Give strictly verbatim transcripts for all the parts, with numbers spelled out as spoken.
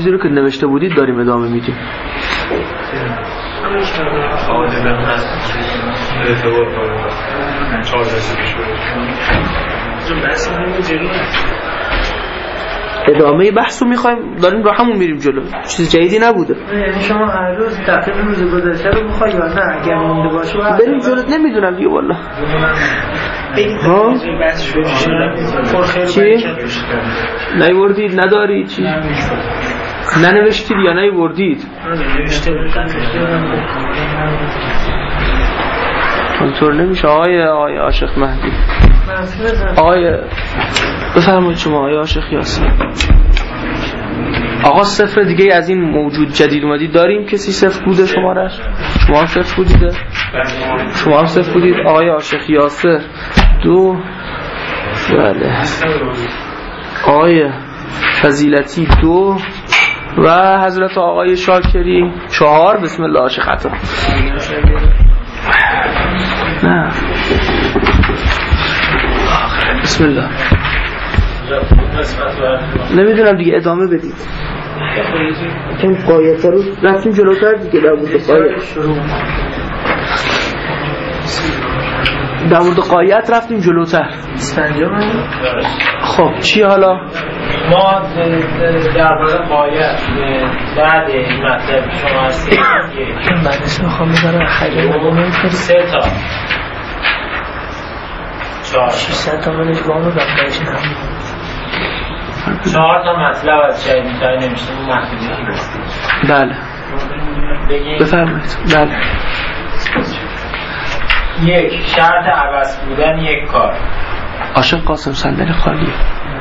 چیزی رو که نوشته بودید داریم ادامه میدیم. ادامه بحث رو میخوایم، داریم را همون میریم جلو، چیز جدیدی نبوده. یعنی شما هر روز تقریبا روز گذشته رو میخوای یا نه اگر مونده باشه بریم جلو؟ نمیدونم دیگه والله. ها چی؟ نیوردید ندارید چی؟ ننوشتید یا نیوردید؟ اونطور نمیشه آقای آقای عاشق مهدی. آقای بفرمایید شما آقای عاشق یاسین. آقا صفر دیگه از این موجود جدید اومدید داریم؟ کسی صفر بوده شمارش؟ شما هم صفر بودید؟ شما هم صفر بودید؟ آقای عاشق یاسر دو، بله آقای فضیلتی دو و حضرت آقای شاکری چهار. بسم الله عاشق عطا. نه بسم الله. نمیدونم دیگه ادامه بدید. چون قایت رو رفتیم جلوتر دیگه. در مورد قایت در مورد قایت رفتیم جلوتر. خب چی حالا؟ ما در مورد قایت بعد این مطلب شما هستید من اسم خواهم بذارم خیلی مقامه سه تا چهار شیصد تا منش با همه بقیهش هم چهار تا مطلب از شاید میتایی نمیشته اون محدودی هستی. بله بفرمایید. بله یک، شرط عوض بودن یک کار. عاشق قاسم صندلی خالیه.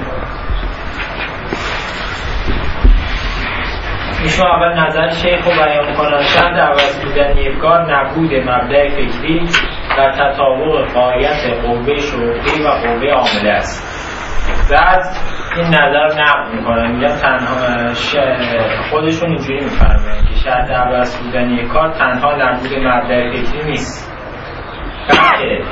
ایشون اول نظر شیخ رو بیان میکنن. شرط عوض بودن یک کار نبود مبدأ فکری و تطابق غایت قوه شروعی و قوه عامله است. بعد این نظر نقد میکنن، میگن تنها خودشون اینجوری میفرمایند که شرط عوض بودن یک کار تنها نبود مبدأ فکری نیست، بلکه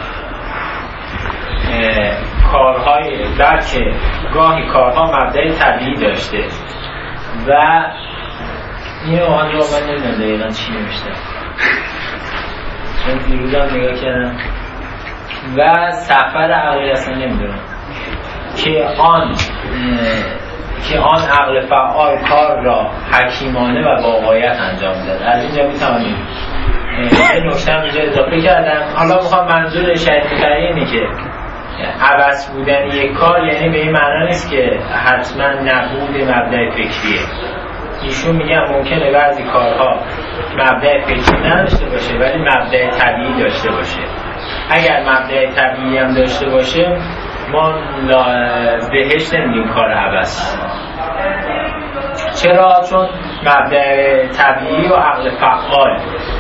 کارهای بلکه گاهی کارها مبدأ طبیعی داشته و این آن را من نمیدونم دقیقا چی نمیشتم چون دیروزم نگاه کردم و سفر عقلی اصلا نمیدونم که آن که آن عقل فعال کار را حکیمانه و با غایت انجام داد. از اینجا میتوانیم این نکته هم اینجا اضافه کردم. حالا میخوام منظور شاید میتونی اینه که عوض بودن یک کار یعنی به این معنا نیست که حتما نبود مبدأ فکریه. ایشون میگن ممکنه بعضی کارها مبدأ فکری نداشته باشه ولی مبدأ طبیعی داشته باشه. اگر مبدأ طبیعی هم داشته باشه ما بهش نمیگیم کار عوض. چرا؟ چون مبدأ طبیعی و عقل فعال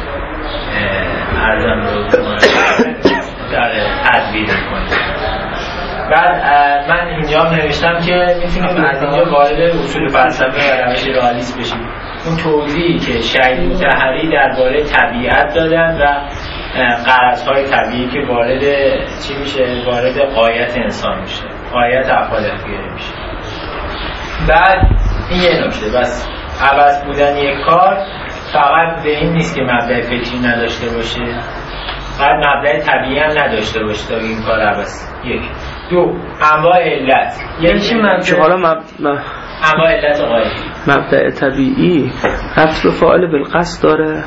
ارزم رو در تدبیر میکنه. بعد من اینجا نوشتم که میتونیم از اینجا وارد اصول فلسفه و روش رئالیسم بشیم. اون توضیحی که شهید مطهری درباره طبیعت دادن و غرضهای طبیعی که وارد چی میشه؟ وارد غایت انسان میشه، غایت افعال اختیاری میشه. بعد این یه نکته بس، عوض بودن یک کار فقط به این نیست که مبدأ فکری نداشته باشه، فقط مبدأ طبیعی هم نداشته باشه تا این کار عوض. یک دو انواع علت. یکی مبدأ حالا مب... انواع علت غایت. مبدأ طبیعی رفت به فاعل بالقصد داره.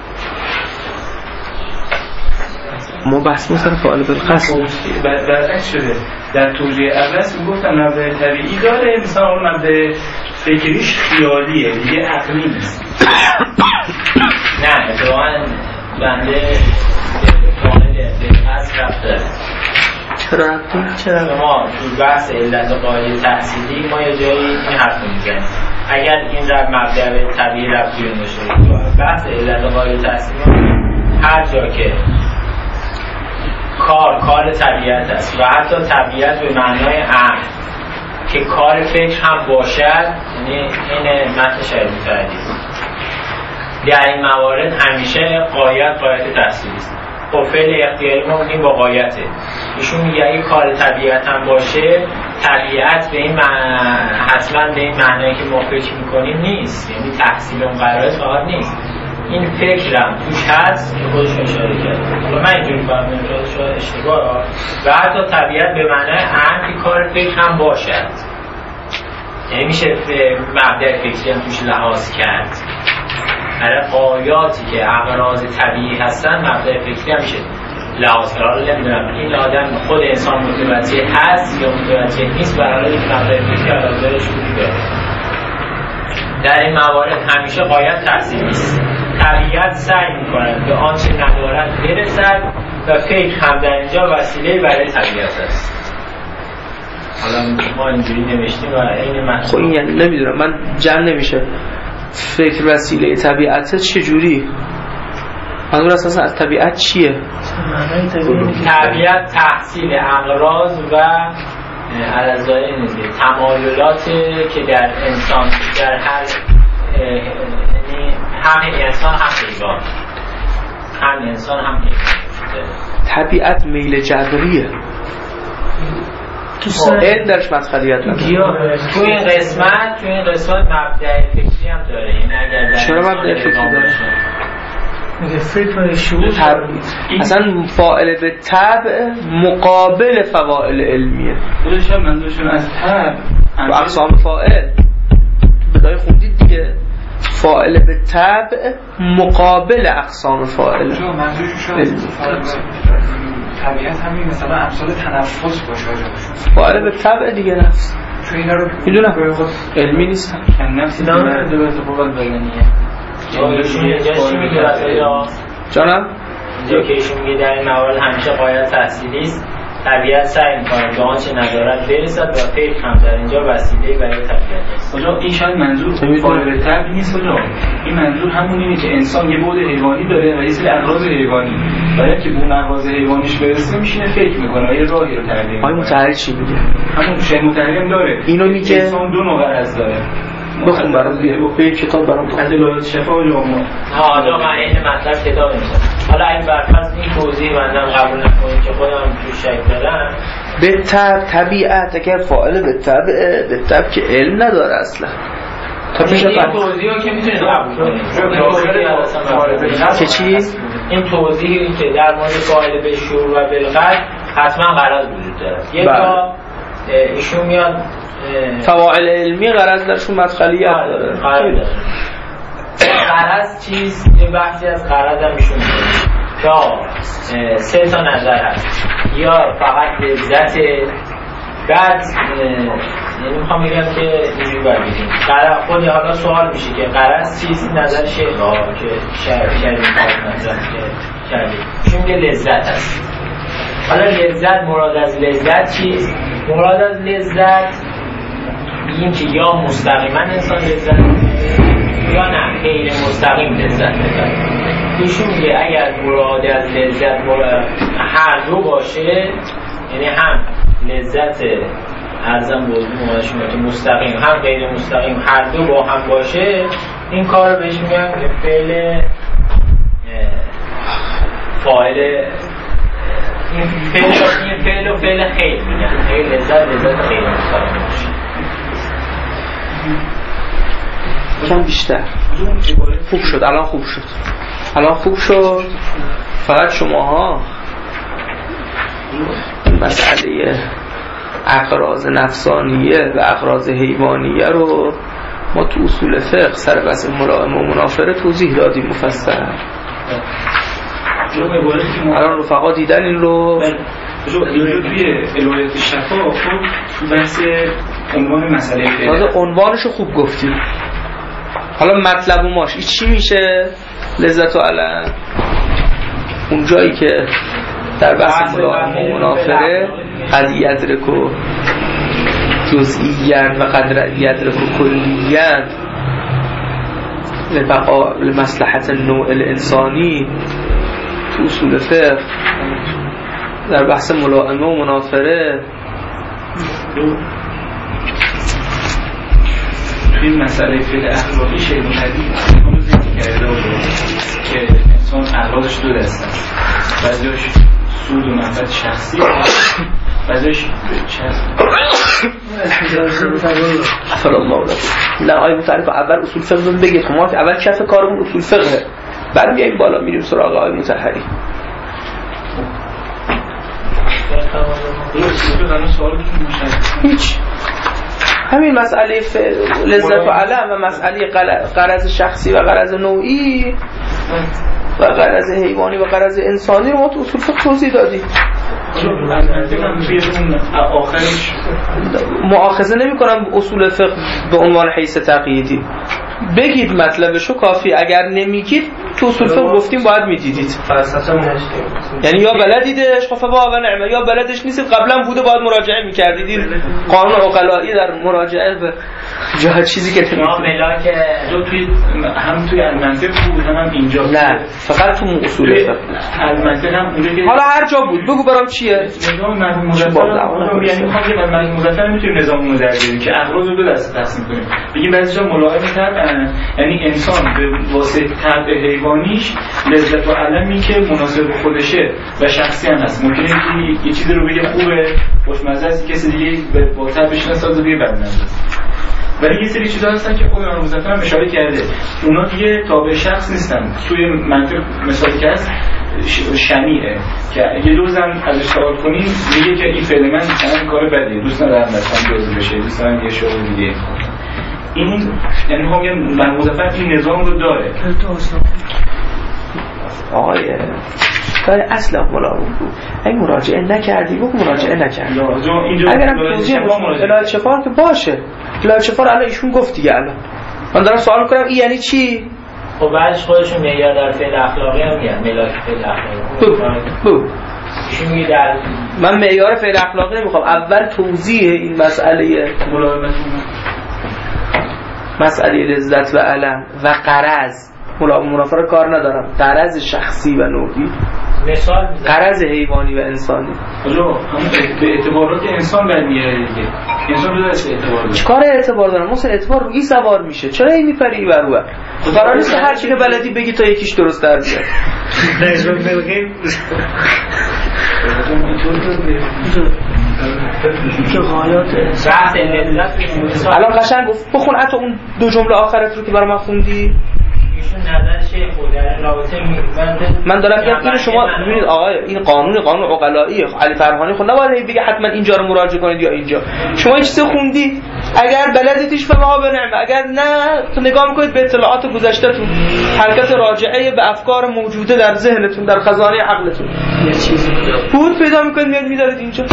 ما بحث می‌کنیم فعال بالقصد برعکس شده. در توضیح عوض میگفتن مبدأ طبیعی داره، مثلا مبدأ فکریش خیالیه دیگه عقلی نیست. نه اتفاقاً بنده فعال بالقصد رفته. چرا رفته؟ چرا ما تو بحث علت قاعده تحصیلی ما یه جایی این حرف میزنیم اگر این رب مبدأ طبیعی رفتی باشه بحث علت قاعده تحصیلی هر جا که کار کار طبیعت است و حتی طبیعت به معنای عقل که کار فکر هم باشد، یعنی این متن شاید متعدی در این موارد همیشه غایت غایت تحصیلی است. خب فعل اختیاری ما میگیم با غایته. ایشون میگه اگه کار طبیعت هم باشه طبیعت به این معنی حتما به این معنایی که ما فکر میکنیم نیست، یعنی تحصیل اون قرار کار نیست. این فکرم توش هست که خودش اشاره کرد. من اینجوری فهمیدم شاید اشتباه و حتی طبیعت به معنای اهم که کار فکر هم باشد، یعنی میشه مبدأ فکری هم توش لحاظ کرد. برای قایاتی که اغراض طبیعی هستن مبدأ فکری هم میشه لحاظ کرد. نمیدونم این آدم خود انسان متوجه هست یا متوجه نیست، برای این مبدأ فکری علازهش بوده. در این موارد همیشه قایت تحصیل نیست. طبیعت سعی میکند به آنچه ندارد برسد و فکر هم در اینجا وسیله برای طبیعت است. حالا ما اینجوری نوشتیم و این مطلب خب این یعنی نمیدونم من جمع نمیشه فکر وسیله طبیعت چجوری؟ منظور اساسا از طبیعت چیه؟ طبیعت تحصیل اغراض و علازهای نزدیک تمایلات که در انسان در هر یعنی هم انسان هم حیوان هم انسان هم حیوان. طبیعت میل جبریه، این درش مدخلیت نداره. تو این قسمت تو این قسمت مبدأ فکری هم داره. این اگر در چرا مبدأ فکری داره؟ میگه فکر و شعور اصلا فاعل به طبع مقابل فواعل علمیه. خودش هم منظورشون از طبع و اقسام فاعل بدای خوندید دیگه، فاعل به طبع مقابل اقسام فاعل. منظورشون طبیعت همین مثلا امثال تنفس باشه فاعل به طبع دیگه نفس. چون اینا رو میدونم علمی نیستن. نفسی داره دو تا قوت بدنیه. جانم؟ اینجا که ایشون میگه در این موارد همیشه قایت تحصیلی است، طبیعت سعی می‌کنه به آنچه ندارد برسد و فکر هم در اینجا وسیله برای طبیعت است. آجا این شاید منظور فاعل طبع نیست آجا، این منظور همونیه که انسان یه بعد حیوانی داره و یه سری اغراض حیوانی، برای که اون اغراض حیوانیش برسه میشینه فکر میکنه و یه راهی رو تعیین میکنه. آقای متحری چی میگه؟ همون شی متحری داره. اینو میگه انسان دو نوع غرض داره. بخون برام به کتاب برام ادلات شفا و جامع. ها حالا من این مطلب کتاب می‌خونم. حالا این برفرض این توضیح منم قبول نکنید که خودم تو شک دارم. به طبع طبیعت اگر فاعل به طبع به طبع که علم نداره اصلا. تا میشه این توضیحو که میتونید قبول کنید. که چی؟ این توضیحی که در مورد فاعل به شعور و بالقلب حتما غرض وجود داره. یک تا ایشون میاد فواعل علمی غرض درشون مدخلیت داره. غرض چیز یه بحثی از غرض هم ایشون میگه یا سه تا نظر هست یا فقط لذت. بعد یعنی میخوام بگم که اینجور برگیدیم خود حالا سوال میشه که غرض چیز نظر شیخ ها که شریف خواهد نظر کردیم ایشون میگه لذت هست. حالا لذت مراد از لذت چیز؟ مراد از لذت این که یا مستقیما انسان لذت یا نه غیر مستقیم لذت ببره. ایشون میگه اگر مراد از لذت مراد هر دو باشه، یعنی هم لذت ارزم بودیم شما که مستقیم هم غیر مستقیم هر دو با هم باشه، این کار رو بهش میگن که فعل فاعل این فعل این فعل و فعل خیر میگن. خیر لذت لذت خیر مستقیم باشه. کم بیشتر خوب شد. الان خوب شد الان خوب شد فقط شماها مسئله اغراض نفسانیه و اغراض حیوانیه رو ما تو اصول فقه سر بحث ملائمه و منافره توضیح دادیم مفصل. الان رفقا دیدن این رو توی الوهیت شفا خب بحث عنوان مسئله فقه عنوانشو خوب گفتیم. حالا مطلب و ماش این چی میشه؟ لذت و علم اون جایی که در بحث ملائمه و منافره قد یدرکو جزئیاً و قد یدرکو کلیاً لبقاء لمصلحت النوع الانسانی تو اصول فقه در بحث ملائمه و منافره این مسئله فعل اخلاقی شیء حدیث اون رو ذکر کرده بود که انسان اخلاقش دو دسته، بعضیش سود و منفعت شخصی ازش چسب افر الله علیه نه آیه متعرف اول اصول فقه رو بگید. ما اول کف کارمون اصول فقهه، بعد میایم بالا میریم سراغ آیه مطهری. هیچ همین مسئله لذت و علم و مسئله غرض شخصی و غرض نوعی و غرض حیوانی و غرض انسانی رو ما تو اصول فقه توضیح دادیم. مؤاخذه نمی کنم اصول فقه به عنوان حیث تقییدی، بگید مطلبشو کافی، اگر نمیگید تو اصول فقه گفتیم باید میدیدید. یعنی یا بلدیدش خب با و نعمه، یا بلدش نیستید قبلا بوده باید مراجعه میکردید. قانون عقلایی در مراجعه به جا چیزی که ما ملاک جو توی هم توی المنطق بود هم, هم اینجا نه فقط تو اصول فقه المنطق هم اونجا که حالا هر جا بود بگو برام چیه نظام مرحوم مظفر. یعنی میخوام که مرحوم مظفر نمیتونیم نظاممون رو در بیاریم که اغراض رو دو دسته تقسیم کنیم، بگیم بعضی جا ملائمه تر، یعنی انسان به واسطه طبع حیوانیش لذت و علمی که مناسب خودشه و شخصی هم هست. ممکنه که یه چیزی رو بگه خوبه خوشمزه است، کسی دیگه با طبعش نسازه بگه بدمزه. ولی یه سری چیزا هستن که خود مرحوم مظفر هم اشاره کرده اونا دیگه تابع شخص نیستن. توی منطق مثالی که هست شنیعه که یه دوزم ازش سوال کنیم میگه که این فعل من مثلا کار بدیه، دوست ندارم مثلا دوز بشه، دوست دارم یه شغل دیگه. این یعنی میگم مرحوم مظفر این نظام رو داره. آقای کار اصلا ملاقات بود. اگه مراجعه نکردی بگو مراجعه نکردی. اگرم توضیح الهی چفار که باشه. الهی چفار الان ایشون گفت دیگه. الان من دارم سوال میکنم این یعنی چی؟ خب بعدش خودشون معیار در فعل اخلاقی هم میگن ملاک فعل اخلاقی. بگو. ایشون میگه در من معیار فعل اخلاقی نمیخوام، اول توضیح این مسئله ملائمت مسئله لذت و علم و غرض منافره کار ندارم، غرض شخصی و نوعی، مثال غرض حیوانی و انسانی. حالا همون به اعتبارات انسان باید میاره دیگه. انسان رو دست اعتبار داره. چیکار اعتبار داره؟ مثلا اعتبار روی سوار میشه. چرا این میپری بر رو؟ قرار نیست هر چی که بلدی بگی تا یکیش درست در بیاد. الان قشنگ گفت بخون حتی اون دو جمله آخرت رو که برای من خوندی. من دارم میگم اینو شما ببینید آقای این قانون قانون عقلایی علی فرهانی خود نباید بگه حتما اینجا رو مراجعه کنید یا اینجا. شما این چیزو خوندید اگر بلدیدش فما به نعمه، اگر نه تو نگاه میکنید به اطلاعات گذشتهتون، حرکت راجعه به افکار موجوده در ذهنتون در خزانه عقلتون یه چیزی بود پیدا میکنید میاد میذارید اینجا.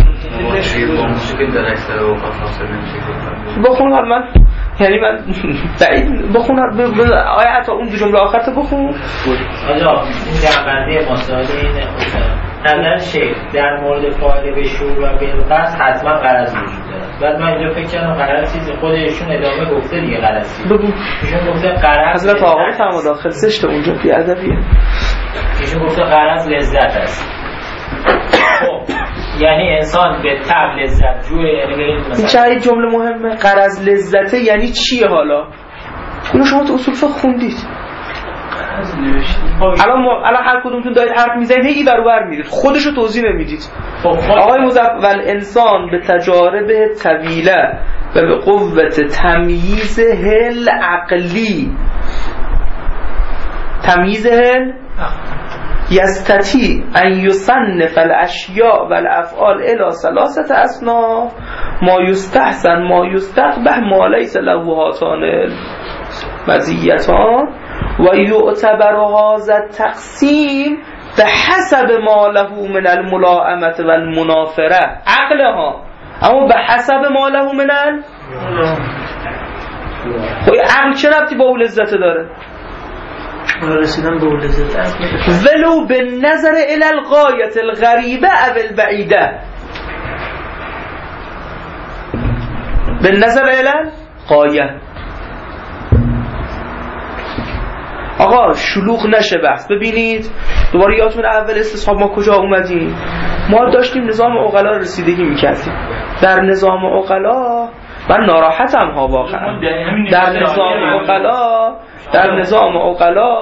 بخون من یعنی من بعید بخون آیا حتی اون دو جمله آخرت بخون. آجا این جنبنده مسائل اینه نظر شیخ در مورد فاعل به شعور و بالقصد حتما غرض وجود داره. بعد من اینجا فکر کردم غرض چیزی خودشون ادامه گفته دیگه غرض بگو. ایشون گفته غرض حضرت آقا تمام داخل سشت اونجا بی ادبیه. ایشون گفته غرض لذت است. خب یعنی انسان به طبع لذت جوه، یعنی به این مثلا این جمله مهمه. غرض لذته یعنی چیه حالا؟ اینو شما تو اصول فقه خوندید. الان ما الان هر کدومتون دارید حرف میزنید هی بر بر میرید خودشو توضیح نمیدید. آقای مظفر انسان به تجارب طویله و به قوت تمییز هل عقلی تمییز هل یستطیع ان یصنف الاشیاء و الافعال الى ثلاثه اصناف ما یستحسن ما یستقبح ما لیس له هاتان مزیتان و یعتبر هذا التقسیم به حسب ما له من الملائمه و المنافره عقلها، اما به حسب ما له من ال خب عقل چه ربطی با اون لذت داره؟ رسیدن به اون لذت ولو به نظر الى الغایت الغریبه او البعیده، به نظر الى غایه. آقا شلوغ نشه بحث. ببینید دوباره یادتون اول استصحاب ما کجا اومدیم؟ ما داشتیم نظام عقلا رسیدگی میکردیم. در نظام عقلا من ناراحتم ها واقعا. در نظام عقلا در نظام عقلا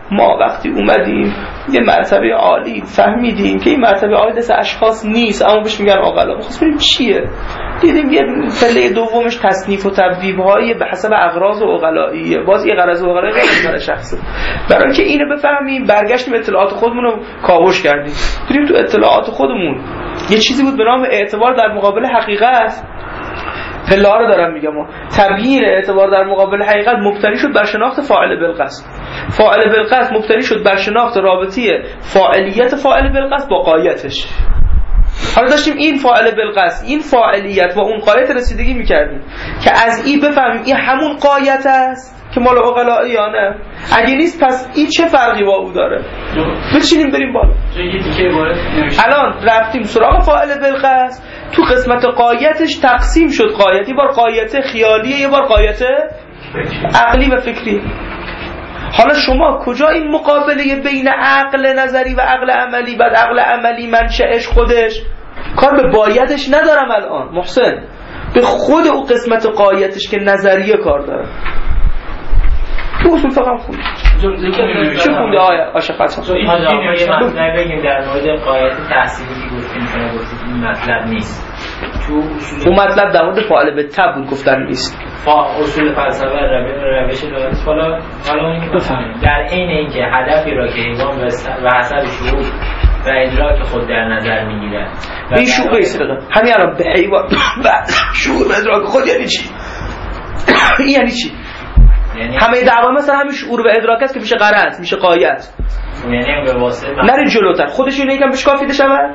ما وقتی اومدیم یه مرتبه عالی فهمیدیم که این مرتبه عالی دست اشخاص نیست، اما بهش میگن عقلا. می‌خواستیم ببینیم چیه. دیدیم یه پله دومش تصنیف و تبویب‌های به حسب اغراض و عقلاییه. باز یه غرض و عقلایی غیر از شخصه. برای اینکه اینو بفهمیم برگشتیم اطلاعات خودمون رو کاوش کردیم. دیدیم تو اطلاعات خودمون یه چیزی بود به نام اعتبار در مقابل حقیقت. پله ها رو دارم میگم. تبیین اعتبار در مقابل حقیقت مبتنی شد بر شناخت فاعل بالقصد. فاعل بالقصد مبتنی شد بر شناخت رابطه فاعلیت فاعل بالقصد با غایتش. حالا داشتیم این فاعل بالقصد، این فاعلیت و اون غایت رسیدگی میکردیم که از این بفهمیم این همون غایت است که مال عقلایی یا نه. اگه نیست پس این چه فرقی با او داره؟ بچینیم بریم بالا. الان رفتیم سراغ فاعل بالقصد، تو قسمت غایتش تقسیم شد. غایت یه بار غایت خیالیه، یه بار غایت عقلی و فکری. حالا شما کجا این مقابله بین عقل نظری و عقل عملی، بعد عقل عملی منشأش خودش کار به بایدش ندارم الان محسن، به خود او قسمت غایتش که نظریه کار داره. تو اصول فقط خونده چه خونده آیا عاشق حسن؟ این مطلب بگیم در مورد غایت تحصیلی که گفتیم شما گفتید این مطلب نیست. اون مطلب در مورد فاعل به تب بود گفتن نیست. فا اصول فلسفه روش روش حالا حالا اینکه بفهمیم در عین اینکه هدفی را که حیوان و حسب شعور و ادراک خود در نظر میگیرن این شعور ایستاده همین الان به حیوان و شعور و ادراک خود یعنی چی؟ این یعنی چی؟ یعنی همه دعوا مثلا همین شعور و ادراک است که میشه غرض، میشه غایت. یعنی به واسطه نرید جلوتر خودش اینو یکم بشکافیده شود،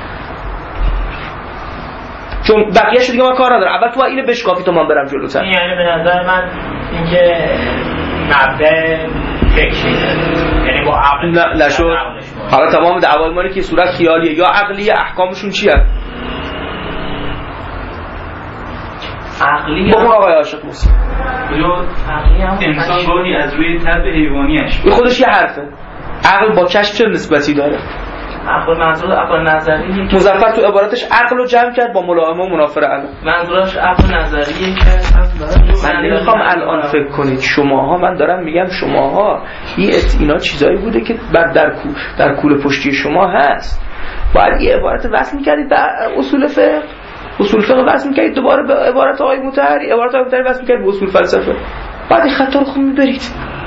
چون بقیه‌اش دیگه من کار ندارم. اول تو اینو بشکافی تو من برم جلوتر. یعنی به نظر من اینکه مبدا فکری یعنی با عقل نه نشد. حالا تمام دعوای ما که صورت خیالیه یا عقلیه، احکامشون چیه؟ عقلی بخون آقای عاشق موسی. انسان گاهی از روی طبع حیوانیش این خودش یه حرفه. عقل با کشف چه نسبتی داره؟ عقل منظور عقل نظریه. مظفر تو عبارتش عقل رو جمع کرد با ملائمه و منافره. الان منظورش عقل نظریه که من نمیخوام الان فکر کنید شماها، من دارم میگم شماها این اینا چیزایی بوده که بعد در کو در کوله پشتی شما هست. باید یه عبارت وصل می‌کردید به اصول فقه، اصول فقه وصل می‌کردید دوباره به عبارت آقای مطهری، عبارت آقای مطهری وصل می‌کردید به اصول فلسفه. بعد این خطا رو خوب می‌برید.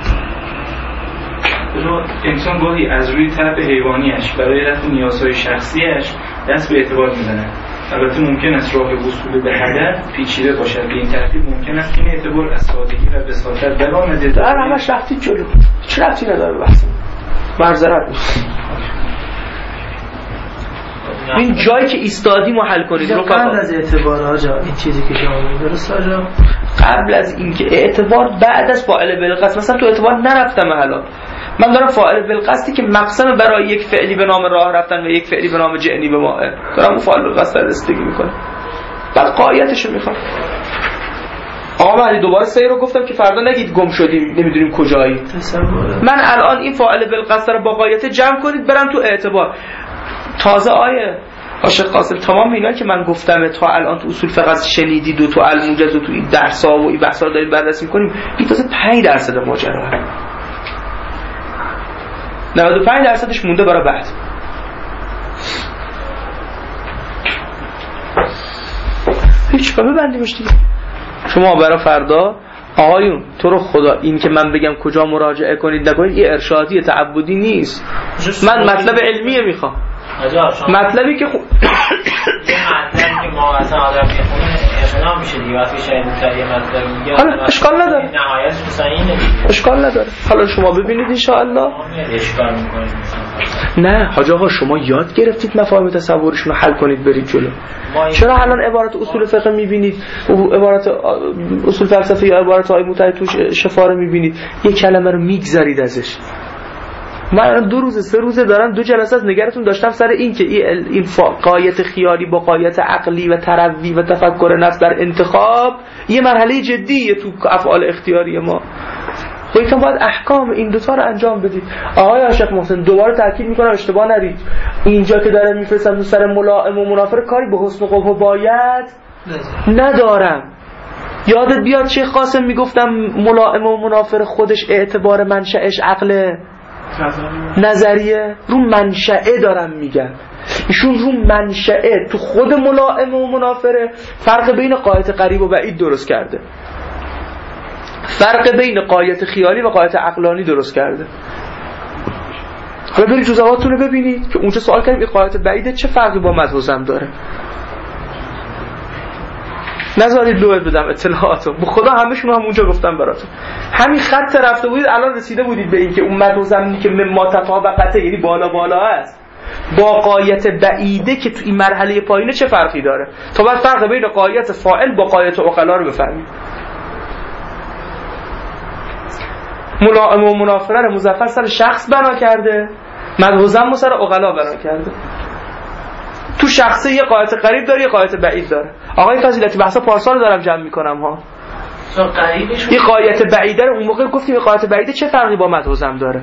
انسان گاهی از روی طبع حیوانیش برای رفع نیازهای شخصیش دست به اعتبار میزنه. البته ممکن است راه وصول به هدف پیچیده باشد. به این ترتیب ممکن است این اعتبار از سادگی و بساطت برآمده. در همش رفتی جلو، چه رفتی نداره بحث معذرت می‌خوام. این جایی که ایستادیم رو حل کنید رو قبل از اعتبار آجا این چیزی که شما میگید درست آجا قبل از اینکه اعتبار بعد از فاعل بالقصد. مثلا تو اعتبار نرفتم الان، من دارم فاعل بالقصدی که مقصد برای یک فعلی به نام راه رفتن و یک فعلی به نام جعنی به ماه دارم اون فاعل بالقصد رسیدگی میکنه، بعد قایتشو میخوام. آقا من دوباره سه رو گفتم که فردا نگید گم شدیم نمیدونیم کجایی. من الان این فاعل بالقصد رو با قایت جمع کنید برم تو اعتبار. تازه آیه عاشق قاسم تمام اینا که من گفتم تا الان تو اصول فقه شنیدید و تو الموجز و تو این درس‌ها و این بحث‌ها رو داریم بررسی می‌کنیم، این تازه پنج درصد ماجرا. نود و پنج درصدش مونده برای بعد. هیچ کار ببندیمش دیگه. شما برای فردا آقایون تو رو خدا این که من بگم کجا مراجعه کنید نکنید یه ارشادی تعبدی نیست. من مطلب علمیه میخوام. مطلبی که خو... مطلبی که ما اصلا آدم میخونه اقناع میشه دیگه وقتی شاید مطلبی مطلب میگه حالا اشکال نداره، نهایتش مثلا اینه اشکال نداره. حالا شما ببینید ان شاء الله اشکال میکنید. نه حاج آقا شما یاد گرفتید مفاهیم تصورشون رو حل کنید برید جلو. چرا الان عبارت اصول فقه میبینید و عبارت اصول فلسفه یا عبارت های متعدد توش شفاره میبینید یک کلمه رو میگذارید ازش؟ من دو روز سه روزه دارم دو جلسه از نگرتون داشتم سر این که این قایت خیالی با قایت عقلی و تروی و تفکر نفس در انتخاب یه مرحله جدیه تو افعال اختیاری ما. باید باید احکام این دوتا رو انجام بدید. آقای عاشق محسن دوباره تاکید میکنم اشتباه نرید، اینجا که داره میفرستم تو سر ملائم و منافر کاری به حسن قبح و باید ندارم. یادت بیاد شیخ قاسم میگفتم ملائم و منافر خودش اعتبار منشأش عقله. نظریه رو منشأه دارم میگم. ایشون رو منشأه تو خود ملائمه و منافره فرق بین غایت قریب و بعید درست کرده، فرق بین غایت خیالی و غایت عقلانی درست کرده. حالا برید جزئیاتتون رو ببینید که اونجا سوال کردیم این غایت بعیده چه فرقی با مد و ذم داره. نذارید لوحت بدم اطلاعاتو، به خدا همشون هم اونجا گفتم براتون. همین خط رفته بودید الان رسیده بودید به این که اون مد و ذمی که مما تطابقته یعنی بالا بالا است با غایت بعیده که تو این مرحله پایینه چه فرقی داره، تا بعد فرق بین غایت فاعل با غایت عقلا رو بفهمید. ملائمه و منافره رو مظفر سر شخص بنا کرده، مد و ذم سر عقلا بنا کرده. تو شخصه یه غایت قریب داره یه غایت بعید داره. آقای فضیلتی بحثا پارسال رو دارم جمع میکنم ها. این غایت بعیده رو اون موقع گفتیم این غایت بعیده چه فرقی با مد و ذم داره.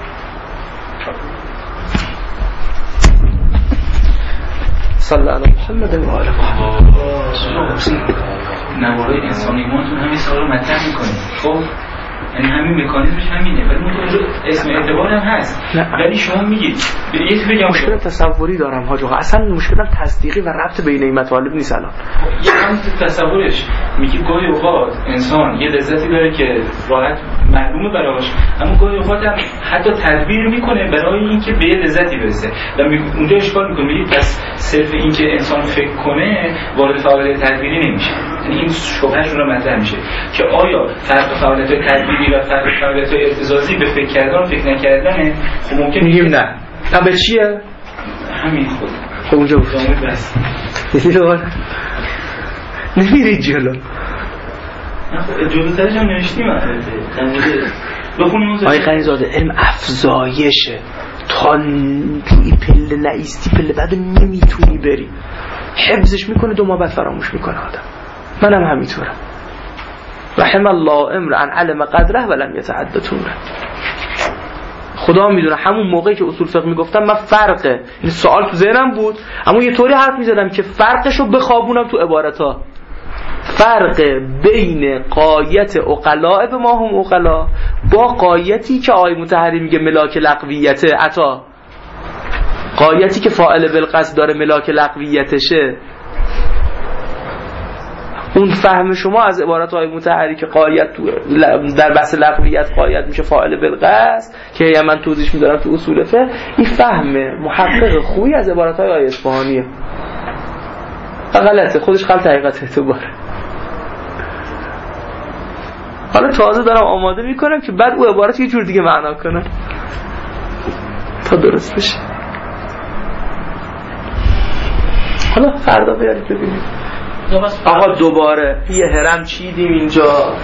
صلی الله علیه محمد و آله محمد. نوارای انسان ایمانتون همین سوال رو مطرح میکنید. خب یعنی همین مکانیزمش همینه، ولی اون اسم اعتبار هم هست. ولی شما میگید یه چیزی بگم، مشکل تصوری دارم حاج آقا، اصلا مشکلم تصدیقی و ربط بین این مطالب نیست. الان یه هم تصورش میگه گاهی اوقات انسان یه لذتی داره که راحت معلومه براش، اما گاهی اوقات هم حتی تدبیر میکنه برای اینکه به یه لذتی برسه و اونجا اشکال میکنه. میگه پس صرف اینکه انسان فکر کنه وارد فعالیت تدبیری نمیشه. یعنی این شبههشون رو مطرح میشه که آیا فرق فعالیت تدبیری و فرق فعالیت ارتزازی به فکر کردن و فکر نکردنه؟ خب ممکن میگیم نه. نه به چیه؟ همین خود. خب اونجا بود. بس. نمیرید جلو. جلو سرش هم نوشتیم البته. بخونیم آقای غنی‌زاده علم افزایشه. تا توی پله نایستی پله بعد نمیتونی بری. حفظش میکنه دو ماه بعد فراموش میکنه آدم. منم همینطورم. رحم الله امرأ علم قدره ولم یتعد طوره. خدا میدونه همون موقعی که اصول فقه میگفتم من فرق این سوال تو ذهنم بود، اما یه طوری حرف میزدم که فرقشو بخوابونم تو عبارتا. فرق بین قایت عقلاء به ما هم عقلا با قایتی که آقای مطهری میگه ملاک لغویت عطا، قایتی که فاعل بالقصد داره ملاک لغویتشه. اون فهم شما از عبارات های مطهری که قایت در بحث لغویت قایت میشه فاعل بالقصد که من توضیح میدارم تو اصول فقه، این فهم محقق خوبی از عبارات های آیه اصفهانیه. غلطه، خودش غلط حقیقت اعتباره. حالا تازه دارم آماده میکنم که بعد او عبارت یه جور دیگه معنا کنم تا درست بشه. حالا فردا بیارید ببینید. آقا دوباره یه هرم چیدیم اینجا.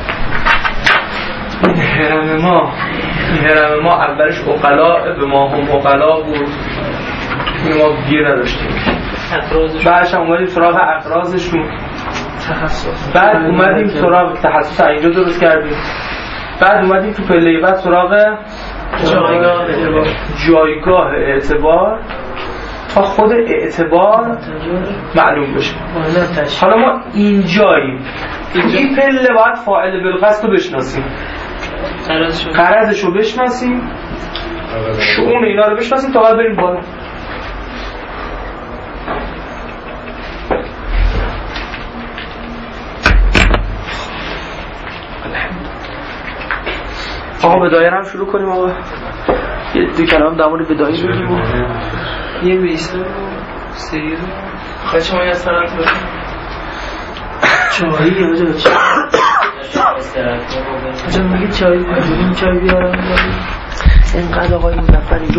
این هرم ما این هرم ما اولش عقلاء به ما هم عقلاء بود، این ما گیر نداشتیم. بعدش هم اومدیم سراغ افرازشون، بعد اومدیم سراغ تخصص اینجا درست کردیم، بعد اومدیم تو پله بعد سراغ جایگاه جایگاه اعتبار تا خود اعتبار معلوم بشه. حالا ما اینجاییم، این پله باید فاعل بالقصد رو بشناسیم، قرضش رو بشناسیم، شؤون اینا رو بشناسیم تا بعد بریم بالا. آقا بدایه هم شروع کنیم. آقا یه دو کلام در مورد بدایه بگیم. یه بیسته و سیر خواهد شما یه سرات بگیم چایی یا جا چایی آجا میگه چایی بگیم چایی بیارم اینقدر آقای مظفر اینجا